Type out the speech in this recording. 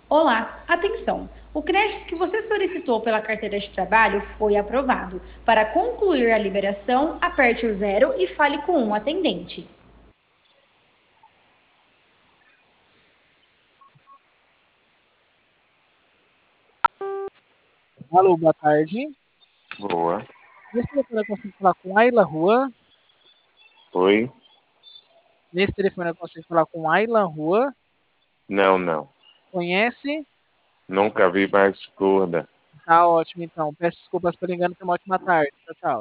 Olá, atenção! O crédito que você solicitou pela carteira de trabalho foi aprovado. Para concluir a liberação, aperte o zero e fale com um atendente. Alô, boa tarde. Boa. Nesse telefone eu consigo falar com Ayla Rua. Oi? Nesse telefone eu consigo falar com Ayla Rua. Não, não. Conhece? Nunca vi mais gorda. Tá ótimo, então. Peço desculpas por engano. Tenha uma ótima tarde. Tchau, tchau.